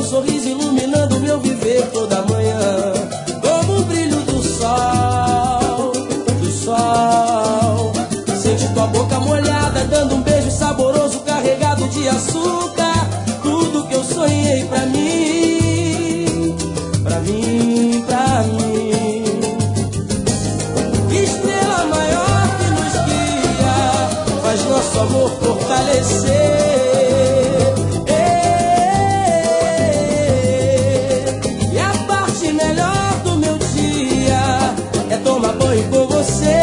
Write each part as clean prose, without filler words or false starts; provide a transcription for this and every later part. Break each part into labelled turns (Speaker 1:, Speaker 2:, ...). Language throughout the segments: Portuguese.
Speaker 1: sorriso iluminando meu viver toda manhã, como o brilho do sol, do sol. Sente tua boca molhada, dando um beijo saboroso, carregado de açúcar. Tudo que eu sonhei pra mim, pra mim, pra mim. Estrela maior que nos guia, faz nosso amor fortalecer. E a parte melhor do meu dia é tomar banho com você.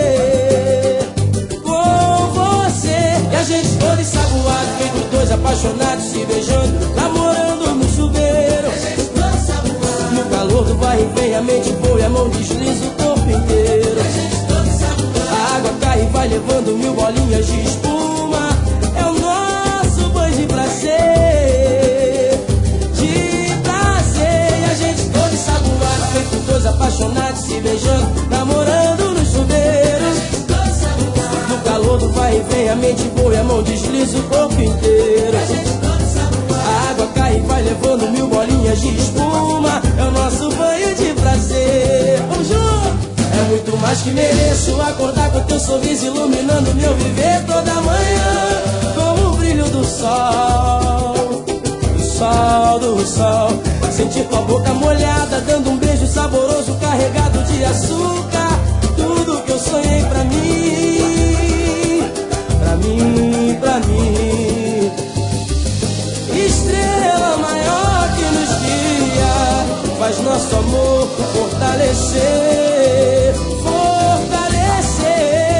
Speaker 1: Feito dois apaixonados se beijando, namorando no chuveiro. No calor do vai e vem, a mente voa e a mão desliza o corpo inteiro. A água cai e vai levando mil bolinhas de espuma. É o nosso banho de prazer, de prazer. E a gente todo ensaboado, feito dois apaixonados se beijando, namorando no chuveiro. No calor do vai e vem, a mente voa e a mão desliza o corpo inteiro. A água cai e vai levando mil bolinhas de espuma. É o nosso banho de prazer. Vamos junto! É muito mais que mereço acordar com teu sorriso iluminando meu viver toda manhã, como o brilho do sol, do sol, do sol. Sentir tua boca molhada, dando um beijo saboroso, carregado de açúcar. Tudo que eu sonhei pra mim, pra mim, pra mim. Estrela maior que nos guia, faz nosso amor fortalecer, fortalecer.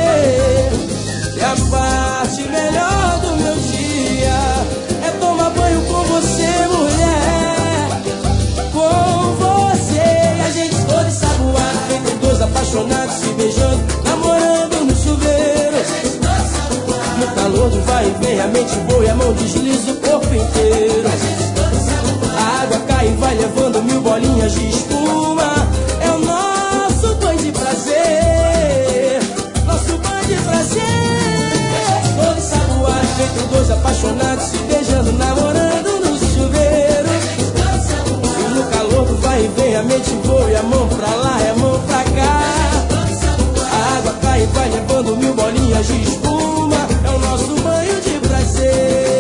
Speaker 1: E a parte melhor do meu dia é tomar banho com você, mulher, com você. E a gente todo ensaboado, feito dois apaixonados se beijando, namorando no chuveiro. No calor do vai e vem, a mente voa e a mão desliza o corpo inteiro. A água cai e vai levando mil bolinhas de espuma. É o nosso banho de prazer, nosso banho de prazer. Todo ensaboado, feito dois apaixonados se beijando, namorando no chuveiro. E no calor do vai e vem, a mente voa e a mão pra lá e a mão pra cá. A água cai e vai levando mil bolinhas de espuma. É o nosso banho de prazer.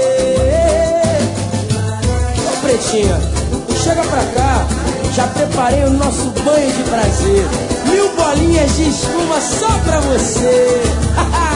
Speaker 1: Ô Pretinha, chega pra cá, já preparei o nosso banho de prazer. Mil bolinhas de espuma só pra você.